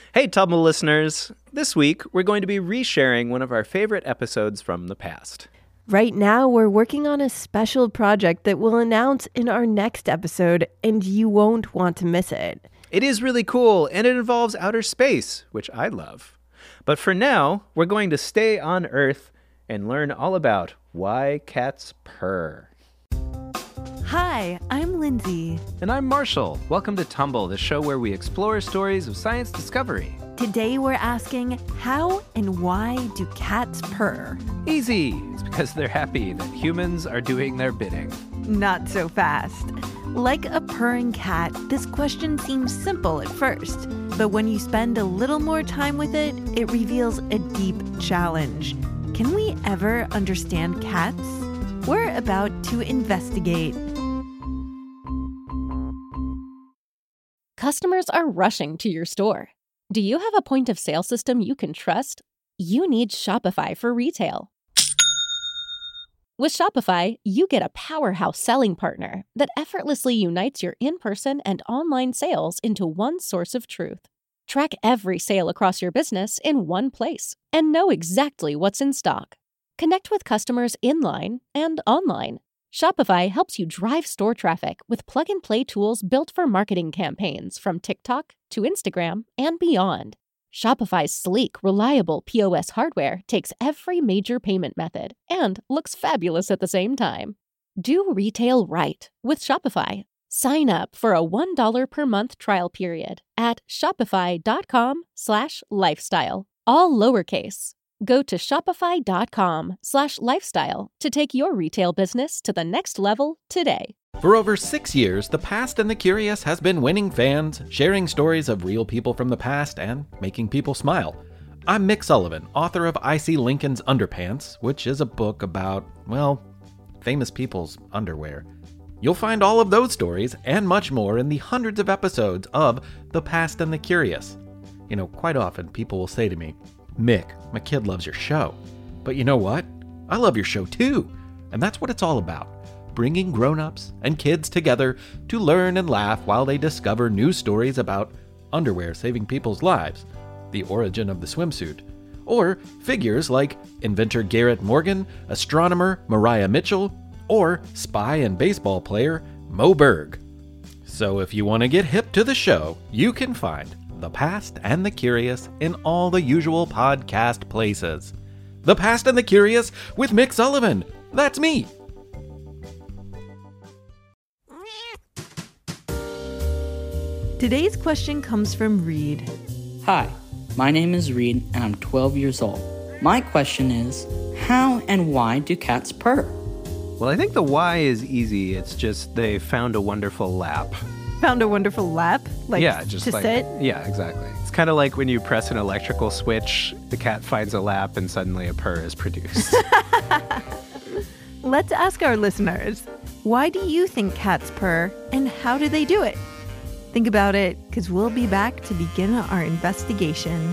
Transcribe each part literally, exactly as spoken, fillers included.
Hey, Tumble listeners. This week, we're going to be resharing one of our favorite episodes from the past. Right now, we're working on a special project that we'll announce in our next episode, and you won't want to miss it. It is really cool, and it involves outer space, which I love. But for now, we're going to stay on Earth and learn all about why cats purr. Hi, I'm Lindsay. And I'm Marshall. Welcome to Tumble, the show where we explore stories of science discovery. Today we're asking, how and why do cats purr? Easy. It's because they're happy that humans are doing their bidding. Not so fast. Like a purring cat, this question seems simple at first, but when you spend a little more time with it, it reveals a deep challenge. Can we ever understand cats? We're about to investigate. Customers are rushing to your store. Do you have a point of sale system you can trust? You need Shopify for retail. With Shopify, you get a powerhouse selling partner that effortlessly unites your in-person and online sales into one source of truth. Track every sale across your business in one place and know exactly what's in stock. Connect with customers in-line and online. Shopify helps you drive store traffic with plug-and-play tools built for marketing campaigns from TikTok to Instagram and beyond. Shopify's sleek, reliable P O S hardware takes every major payment method and looks fabulous at the same time. Do retail right with Shopify. Sign up for a one dollar per month trial period at shopify.com slash lifestyle, all lowercase. Go to shopify.com slash lifestyle to take your retail business to the next level today. For over six years, The Past and the Curious has been winning fans, sharing stories of real people from the past, and making people smile. I'm Mick Sullivan, author of I See Lincoln's Underpants, which is a book about, well, famous people's underwear. You'll find all of those stories and much more in the hundreds of episodes of The Past and the Curious. You know, quite often people will say to me, Mick, my kid loves your show. But you know what? I love your show too. And that's what it's all about. Bringing grown-ups and kids together to learn and laugh while they discover new stories about underwear saving people's lives, the origin of the swimsuit, or figures like inventor Garrett Morgan, astronomer Mariah Mitchell, or spy and baseball player Moe Berg. So if you want to get hip to the show, you can find The Past and the Curious in all the usual podcast places. The Past and the Curious with Mick Sullivan. That's me. Today's question comes from Reed. Hi, my name is Reed and I'm twelve years old. My question is, how and why do cats purr? Well, I think the why is easy. It's just they found a wonderful lap. Found a wonderful lap? Like yeah, just to like, sit? Yeah, exactly. It's kind of like when you press an electrical switch, the cat finds a lap and suddenly a purr is produced. Let's ask our listeners, why do you think cats purr and how do they do it? Think about it, because we'll be back to begin our investigation.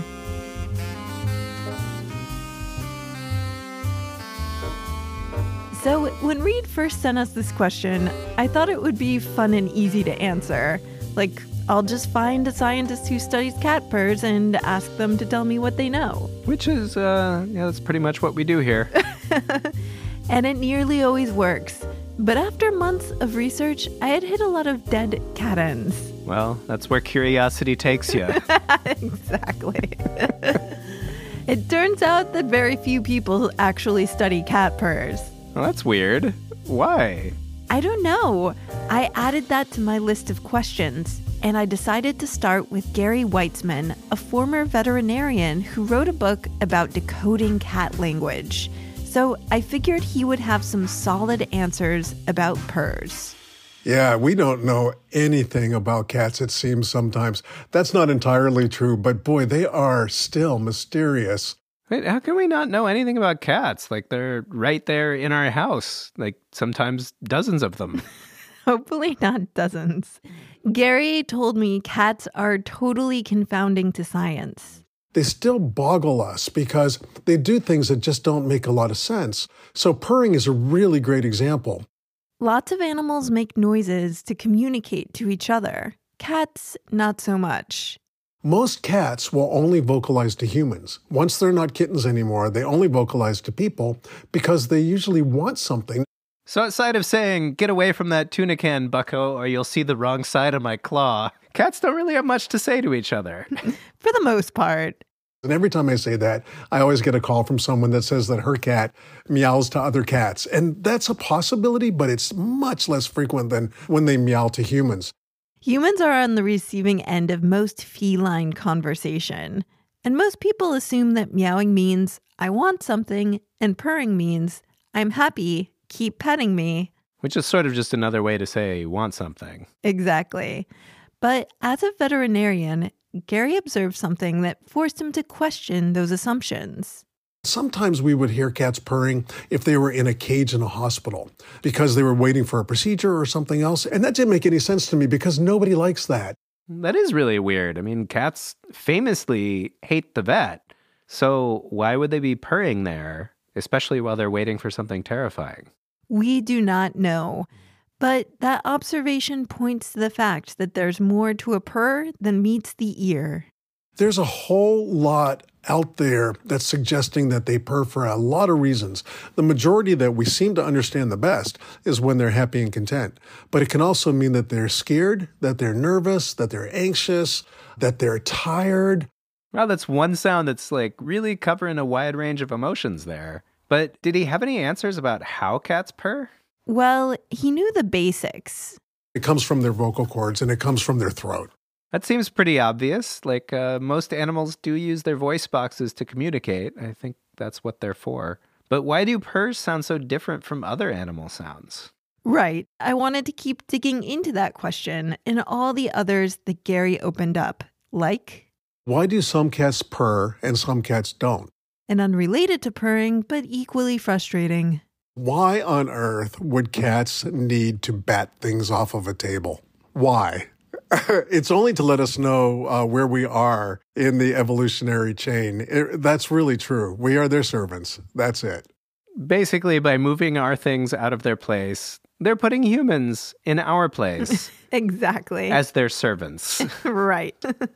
So when Reed first sent us this question, I thought it would be fun and easy to answer. Like, I'll just find a scientist who studies cat purrs and ask them to tell me what they know. Which is, uh, yeah, that's pretty much what we do here. And it nearly always works. But after months of research, I had hit a lot of dead cat ends. Well, that's where curiosity takes you. Exactly. It turns out that very few people actually study cat purrs. Well, that's weird. Why? I don't know. I added that to my list of questions, and I decided to start with Gary Weitzman, a former veterinarian who wrote a book about decoding cat language. So I figured he would have some solid answers about purrs. Yeah, we don't know anything about cats, it seems sometimes. That's not entirely true, but boy, they are still mysterious. Wait, how can we not know anything about cats? Like, they're right there in our house. Like, sometimes dozens of them. Hopefully not dozens. Gary told me cats are totally confounding to science. They still boggle us because they do things that just don't make a lot of sense. So purring is a really great example. Lots of animals make noises to communicate to each other. Cats, not so much. Most cats will only vocalize to humans. Once they're not kittens anymore, they only vocalize to people because they usually want something. So outside of saying, get away from that tuna can, bucko, or you'll see the wrong side of my claw, cats don't really have much to say to each other. For the most part. And every time I say that, I always get a call from someone that says that her cat meows to other cats. And that's a possibility, but it's much less frequent than when they meow to humans. Humans are on the receiving end of most feline conversation. And most people assume that meowing means, I want something, and purring means, I'm happy, keep petting me. Which is sort of just another way to say you want something. Exactly. But as a veterinarian, Gary observed something that forced him to question those assumptions. Sometimes we would hear cats purring if they were in a cage in a hospital because they were waiting for a procedure or something else. And that didn't make any sense to me because nobody likes that. That is really weird. I mean, cats famously hate the vet. So why would they be purring there, especially while they're waiting for something terrifying? We do not know. But that observation points to the fact that there's more to a purr than meets the ear. There's a whole lot out there that's suggesting that they purr for a lot of reasons. The majority that we seem to understand the best is when they're happy and content. But it can also mean that they're scared, that they're nervous, that they're anxious, that they're tired. Well, that's one sound that's like really covering a wide range of emotions there. But did he have any answers about how cats purr? Well, he knew the basics. It comes from their vocal cords and it comes from their throat. That seems pretty obvious. Like uh, most animals do use their voice boxes to communicate. I think that's what they're for. But why do purrs sound so different from other animal sounds? Right. I wanted to keep digging into that question and all the others that Gary opened up. Like, why do some cats purr and some cats don't? And unrelated to purring, but equally frustrating. Why on earth would cats need to bat things off of a table? Why? It's only to let us know uh, where we are in the evolutionary chain. It, that's really true. We are their servants. That's it. Basically, by moving our things out of their place, they're putting humans in our place. Exactly. As their servants. Right.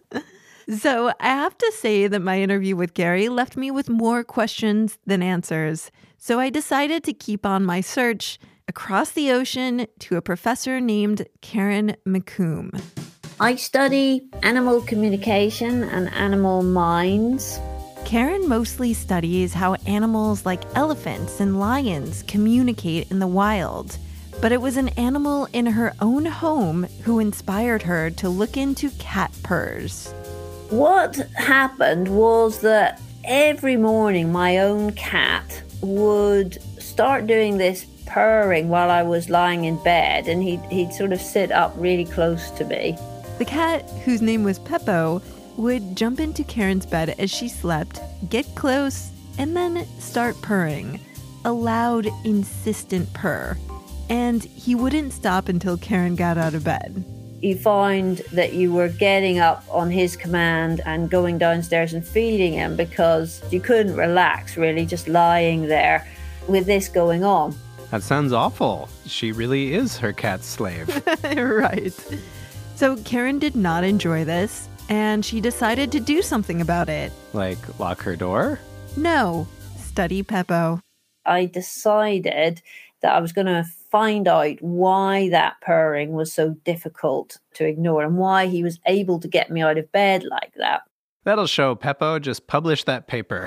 So I have to say that my interview with Gary left me with more questions than answers. So I decided to keep on my search across the ocean to a professor named Karen McComb. I study animal communication and animal minds. Karen mostly studies how animals like elephants and lions communicate in the wild. But it was an animal in her own home who inspired her to look into cat purrs. What happened was that every morning my own cat would start doing this purring while I was lying in bed, and he'd, he'd sort of sit up really close to me. The cat, whose name was Peppo, would jump into Karen's bed as she slept, get close, and then start purring. A loud, insistent purr. And he wouldn't stop until Karen got out of bed. You find that you were getting up on his command and going downstairs and feeding him because you couldn't relax, really, just lying there with this going on. That sounds awful. She really is her cat's slave. Right. So Karen did not enjoy this, and she decided to do something about it. Like lock her door? No, study Peppo. I decided that I was going to find out why that purring was so difficult to ignore and why he was able to get me out of bed like that. That'll show. Peppo, just publish that paper.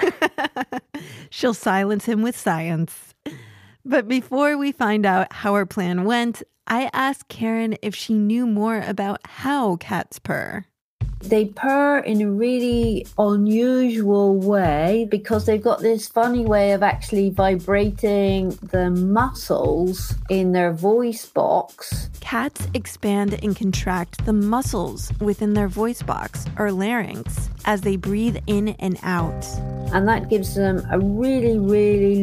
She'll silence him with science. But before we find out how our plan went, I asked Karen if she knew more about how cats purr. They purr in a really unusual way because they've got this funny way of actually vibrating the muscles in their voice box. Cats expand and contract the muscles within their voice box, or larynx, as they breathe in and out. And that gives them a really, really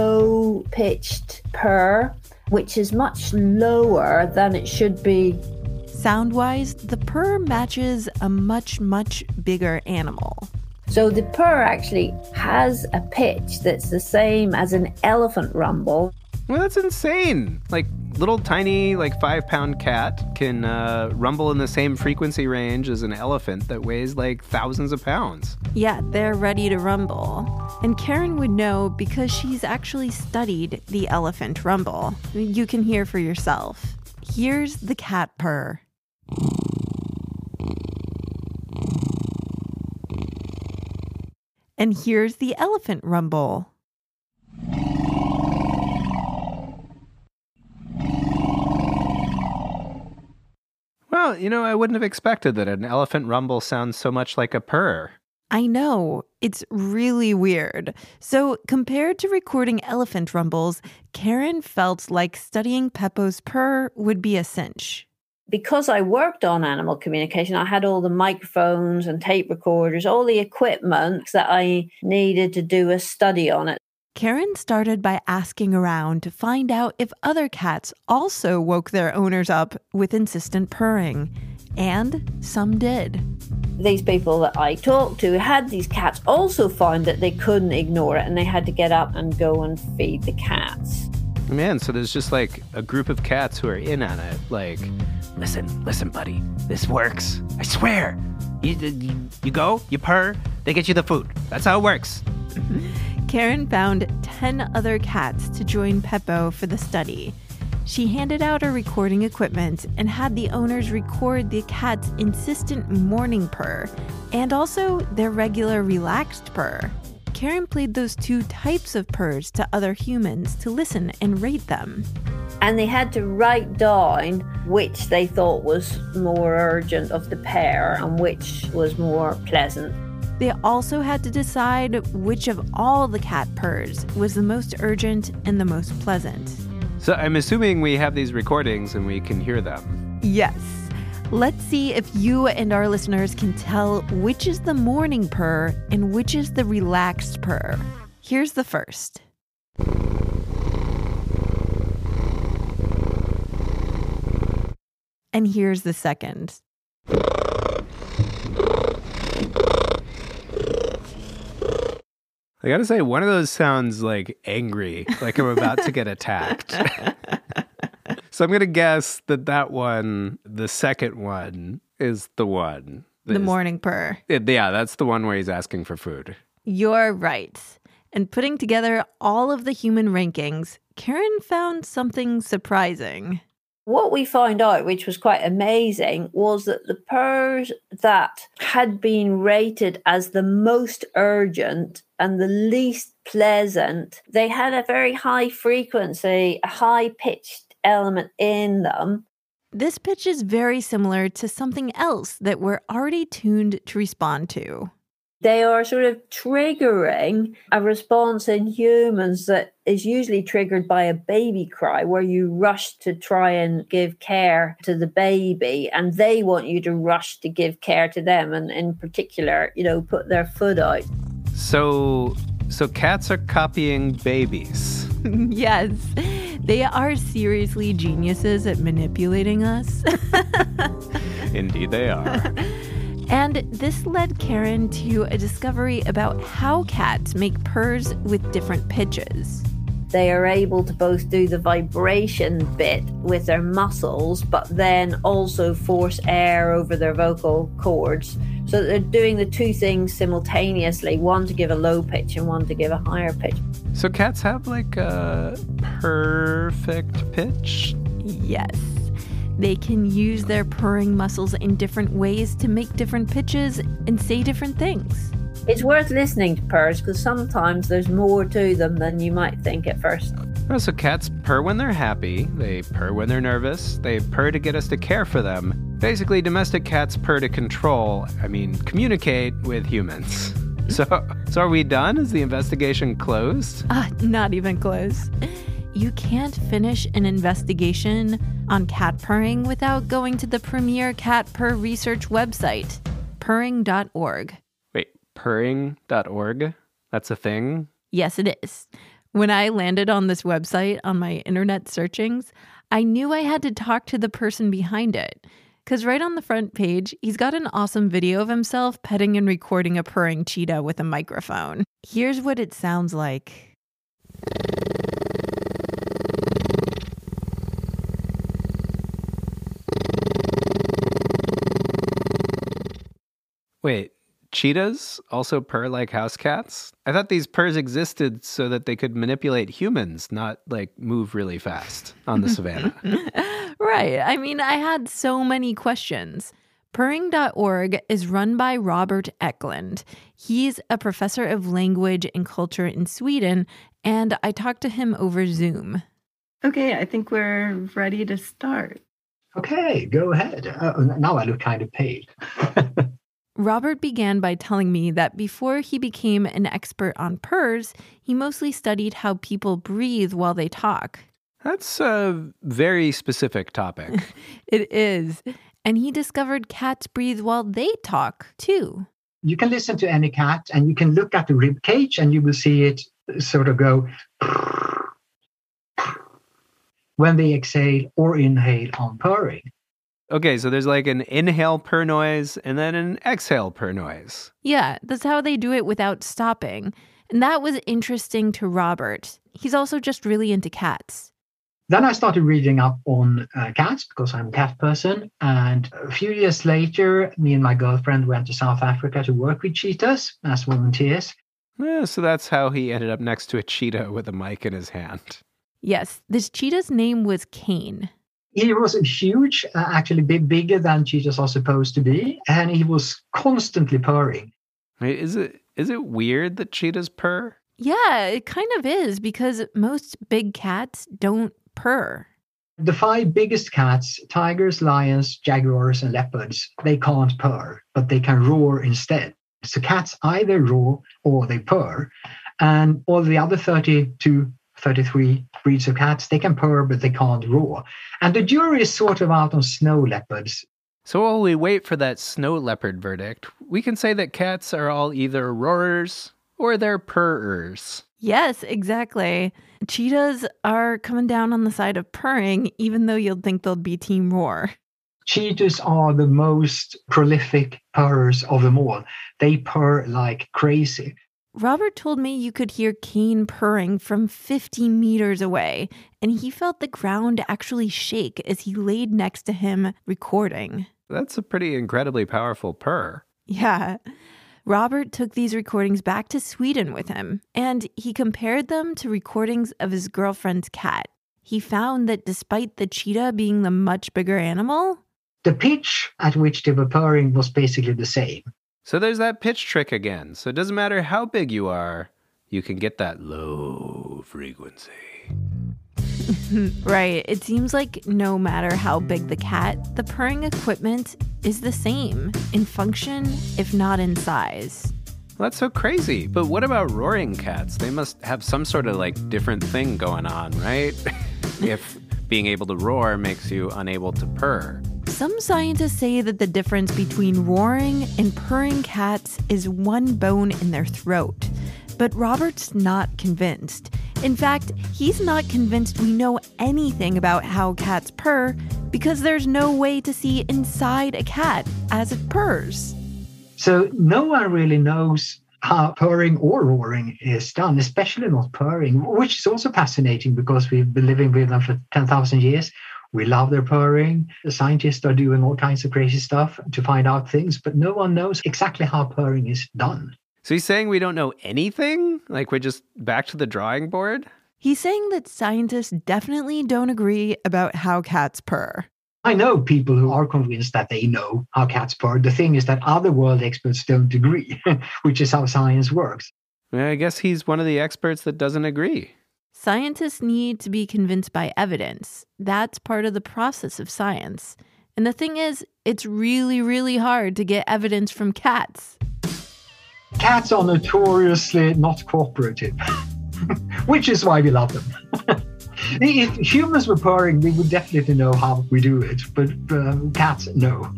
low-pitched purr, which is much lower than it should be. Sound-wise, the purr matches a much, much bigger animal. So the purr actually has a pitch that's the same as an elephant rumble. Well, that's insane. Like, little tiny, like five pound cat can uh, rumble in the same frequency range as an elephant that weighs like thousands of pounds. Yeah, they're ready to rumble. And Karen would know because she's actually studied the elephant rumble. You can hear for yourself. Here's the cat purr. And here's the elephant rumble. Well, you know, I wouldn't have expected that an elephant rumble sounds so much like a purr. I know. It's really weird. So compared to recording elephant rumbles, Karen felt like studying Peppo's purr would be a cinch. Because I worked on animal communication, I had all the microphones and tape recorders, all the equipment that I needed to do a study on it. Karen started by asking around to find out if other cats also woke their owners up with insistent purring. And some did. These people that I talked to had these cats also found that they couldn't ignore it and they had to get up and go and feed the cats. Man, so there's just like a group of cats who are in on it. Like, listen, listen, buddy, this works. I swear. You, you, you go, you purr, they get you the food. That's how it works. Karen found ten other cats to join Peppo for the study. She handed out her recording equipment and had the owners record the cat's insistent morning purr and also their regular relaxed purr. Karen played those two types of purrs to other humans to listen and rate them. And they had to write down which they thought was more urgent of the pair and which was more pleasant. They also had to decide which of all the cat purrs was the most urgent and the most pleasant. So I'm assuming we have these recordings and we can hear them. Yes. Let's see if you and our listeners can tell which is the morning purr and which is the relaxed purr. Here's the first. And here's the second. I gotta say, one of those sounds like angry, like I'm about to get attacked. So I'm gonna guess that that one, the second one, is the one. The morning purr. It, yeah, that's the one where he's asking for food. You're right. And putting together all of the human rankings, Karen found something surprising. What we found out, which was quite amazing, was that the purrs that had been rated as the most urgent and the least pleasant, they had a very high frequency, a high-pitched element in them. This pitch is very similar to something else that we're already tuned to respond to. They are sort of triggering a response in humans that is usually triggered by a baby cry, where you rush to try and give care to the baby, and they want you to rush to give care to them, and in particular, you know, put their foot out. So, so cats are copying babies. Yes, they are seriously geniuses at manipulating us. Indeed they are. And this led Karen to a discovery about how cats make purrs with different pitches. They are able to both do the vibration bit with their muscles, but then also force air over their vocal cords. So they're doing the two things simultaneously, one to give a low pitch and one to give a higher pitch. So cats have like a perfect pitch? Yes. They can use their purring muscles in different ways to make different pitches and say different things. It's worth listening to purrs because sometimes there's more to them than you might think at first. Oh, so cats purr when they're happy, they purr when they're nervous, they purr to get us to care for them. Basically, domestic cats purr to control, I mean, communicate with humans. So, so are we done? Is the investigation closed? Ah, uh, not even close. You can't finish an investigation on cat purring without going to the premier cat purr research website, purring dot org. Wait, purring dot org? That's a thing? Yes, it is. When I landed on this website on my internet searchings, I knew I had to talk to the person behind it. Because right on the front page, he's got an awesome video of himself petting and recording a purring cheetah with a microphone. Here's what it sounds like. Wait, cheetahs also purr like house cats? I thought these purrs existed so that they could manipulate humans, not like move really fast on the savannah. Right. I mean, I had so many questions. Purring dot org is run by Robert Eklund. He's a professor of language and culture in Sweden, and I talked to him over Zoom. Okay, I think we're ready to start. Okay, go ahead. Uh, now I look kind of pale. Robert began by telling me that before he became an expert on purrs, he mostly studied how people breathe while they talk. That's a very specific topic. It is. And he discovered cats breathe while they talk, too. You can listen to any cat and you can look at the rib cage and you will see it sort of go when they exhale or inhale on purring. Okay, so there's like an inhale purr noise and then an exhale purr noise. Yeah, that's how they do it without stopping. And that was interesting to Robert. He's also just really into cats. Then I started reading up on uh, cats because I'm a cat person. And a few years later, me and my girlfriend went to South Africa to work with cheetahs as volunteers. Yeah, so that's how he ended up next to a cheetah with a mic in his hand. Yes, this cheetah's name was Kane. He was huge, uh, actually big, bigger than cheetahs are supposed to be. And he was constantly purring. Wait, is it is it weird that cheetahs purr? Yeah, it kind of is because most big cats don't purr. The five biggest cats, tigers, lions, jaguars, and leopards, they can't purr, but they can roar instead. So cats either roar or they purr. And all the other thirty-two, thirty-three breeds of cats, they can purr, but they can't roar. And the jury is sort of out on snow leopards. So while we wait for that snow leopard verdict, we can say that cats are all either roarers or they're purrers. Yes, exactly. Cheetahs are coming down on the side of purring, even though you'll think they'll be team roar. Cheetahs are the most prolific purrers of them all. They purr like crazy. Robert told me you could hear Kane purring from fifty meters away, and he felt the ground actually shake as he laid next to him recording. That's a pretty incredibly powerful purr. Yeah. Robert took these recordings back to Sweden with him, and he compared them to recordings of his girlfriend's cat. He found that despite the cheetah being the much bigger animal, the pitch at which they were purring was basically the same. So there's that pitch trick again. So it doesn't matter how big you are, you can get that low frequency. Right. It seems like no matter how big the cat, the purring equipment is the same in function, if not in size. Well, that's so crazy. But what about roaring cats? They must have some sort of like different thing going on, right? If being able to roar makes you unable to purr. Some scientists say that the difference between roaring and purring cats is one bone in their throat. But Robert's not convinced. In fact, he's not convinced we know anything about how cats purr because there's no way to see inside a cat as it purrs. So no one really knows how purring or roaring is done, especially not purring, which is also fascinating because we've been living with them for ten thousand years. We love their purring. The scientists are doing all kinds of crazy stuff to find out things, but no one knows exactly how purring is done. So he's saying we don't know anything? Like we're just back to the drawing board? He's saying that scientists definitely don't agree about how cats purr. I know people who are convinced that they know how cats purr. The thing is that other world experts don't agree, which is how science works. Well, I guess he's one of the experts that doesn't agree. Scientists need to be convinced by evidence. That's part of the process of science. And the thing is, it's really, really hard to get evidence from cats. Cats are notoriously not cooperative, which is why we love them. If humans were purring, we would definitely know how we do it, but uh, cats, no.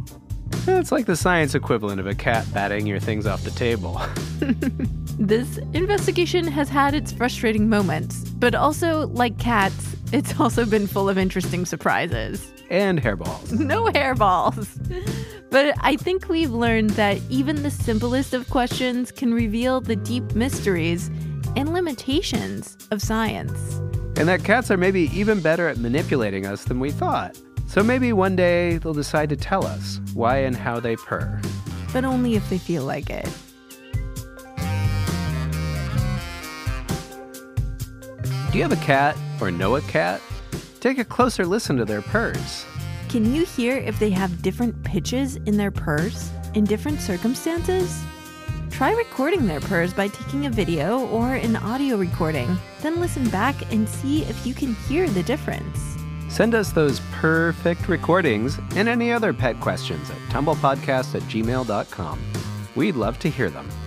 It's like the science equivalent of a cat batting your things off the table. This investigation has had its frustrating moments, but also, like cats, it's also been full of interesting surprises. And hairballs. No hairballs. But I think we've learned that even the simplest of questions can reveal the deep mysteries and limitations of science. And that cats are maybe even better at manipulating us than we thought. So maybe one day they'll decide to tell us why and how they purr. but only if they feel like it. Do you have a cat or know a cat? Take a closer listen to their purrs. Can you hear if they have different pitches in their purrs in different circumstances? Try recording their purrs by taking a video or an audio recording, then listen back and see if you can hear the difference. Send us those perfect recordings and any other pet questions at tumblepodcast at gmail dot com. We'd love to hear them.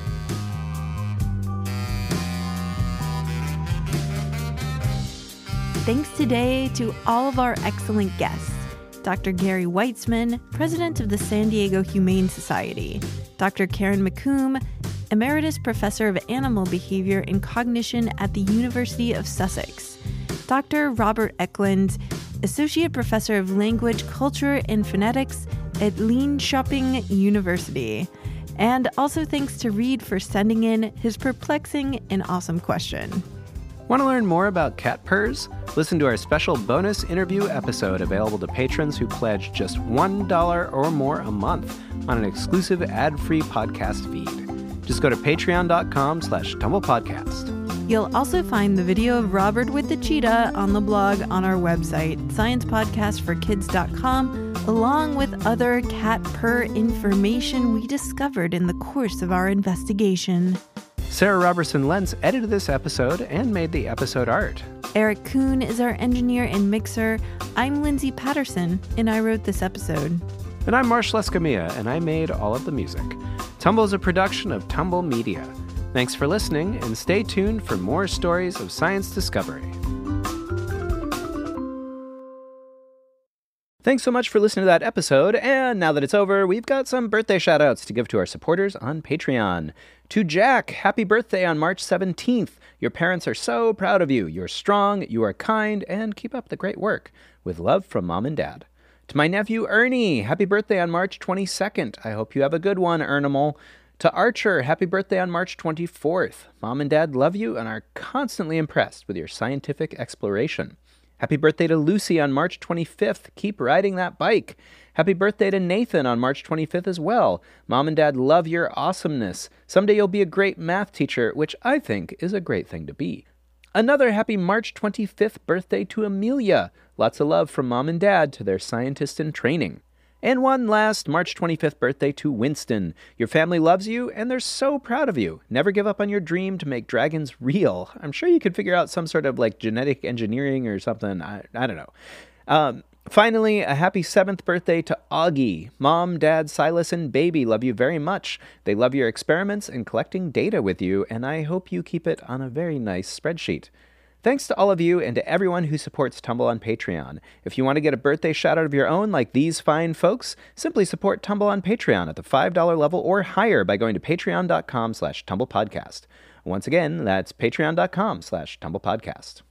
Thanks today to all of our excellent guests. Doctor Gary Weitzman, President of the San Diego Humane Society. Doctor Karen McComb, Emeritus Professor of Animal Behavior and Cognition at the University of Sussex. Doctor Robert Eklund, Associate Professor of Language, Culture, and Phonetics at Linköping University. And also thanks to Reed for sending in his perplexing and awesome question. Want to learn more about cat purrs? Listen to our special bonus interview episode available to patrons who pledge just one dollar or more a month on an exclusive ad-free podcast feed. Just go to patreon.com slash tumblepodcast. You'll also find the video of Robert with the cheetah on the blog on our website, science podcast for kids dot com, along with other cat purr information we discovered in the course of our investigation. Sarah Robertson Lentz edited this episode and made the episode art. Eric Kuhn is our engineer and mixer. I'm Lindsay Patterson, and I wrote this episode. And I'm Marsh Lescamilla, and I made all of the music. Tumble is a production of Tumble Media. Thanks for listening, and stay tuned for more stories of science discovery. Thanks so much for listening to that episode, and now that it's over, we've got some birthday shout-outs to give to our supporters on Patreon. To Jack, happy birthday on March seventeenth. Your parents are so proud of you. You're strong, you are kind, and keep up the great work. With love from Mom and Dad. To my nephew Ernie, happy birthday on March twenty-second. I hope you have a good one, Ernimal. To Archer, happy birthday on March twenty-fourth. Mom and Dad love you and are constantly impressed with your scientific exploration. Happy birthday to Lucy on March twenty-fifth. Keep riding that bike. Happy birthday to Nathan on March twenty-fifth as well. Mom and Dad love your awesomeness. Someday you'll be a great math teacher, which I think is a great thing to be. Another happy March twenty-fifth birthday to Amelia. Lots of love from Mom and Dad to their scientist in training. And one last March twenty-fifth birthday to Winston. Your family loves you, and they're so proud of you. Never give up on your dream to make dragons real. I'm sure you could figure out some sort of like genetic engineering or something. I, I don't know. Um, finally, a happy seventh birthday to Augie. Mom, Dad, Silas, and Baby love you very much. They love your experiments and collecting data with you, and I hope you keep it on a very nice spreadsheet. Thanks to all of you and to everyone who supports Tumble on Patreon. If you want to get a birthday shout-out of your own like these fine folks, simply support Tumble on Patreon at the five dollar level or higher by going to patreon.com slash tumblepodcast. Once again, that's patreon.com slash tumblepodcast.